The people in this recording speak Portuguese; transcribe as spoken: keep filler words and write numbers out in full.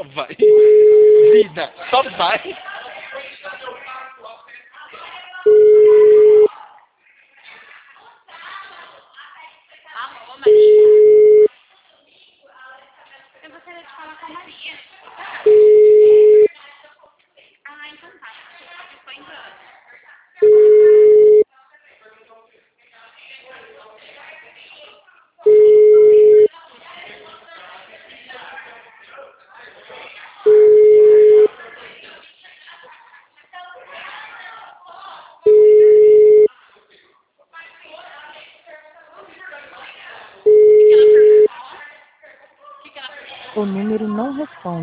vai. Vida, só vai. Alô, Maria? Eu gostaria de falar com a Maria. Ah, então tá. Ficou entrando. O que que ela perguntou? O que que ela perguntou? O número não responde.